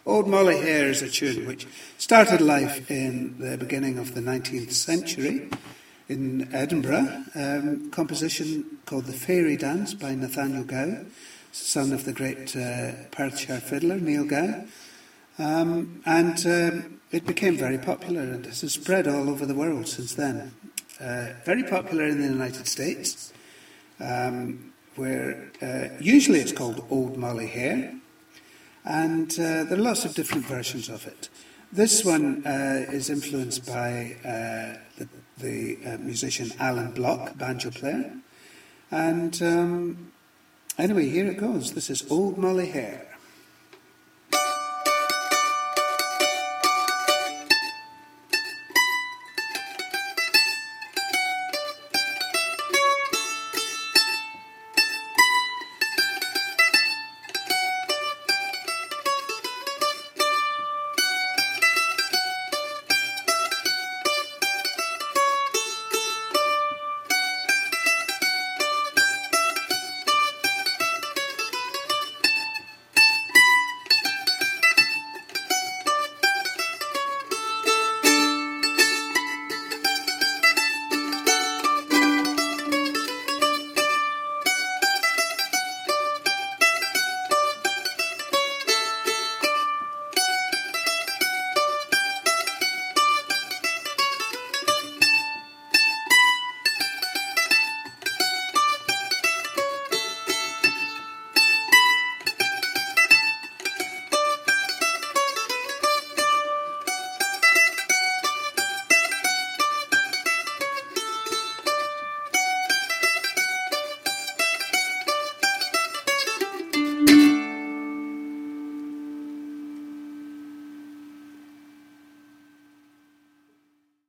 Old Molly Hare is a tune which started life in the beginning of the 19th century in Edinburgh. Composition called The Fairy Dance by Nathaniel Gow, son of the great Perthshire fiddler Neil Gow. It became very popular and has spread all over the world since then. Very popular in the United States, where usually it's called Old Molly Hare. And there are lots of different versions of it. This one is influenced by the musician Alan Block, banjo player. And anyway, here it goes. This is Old Molly Hare.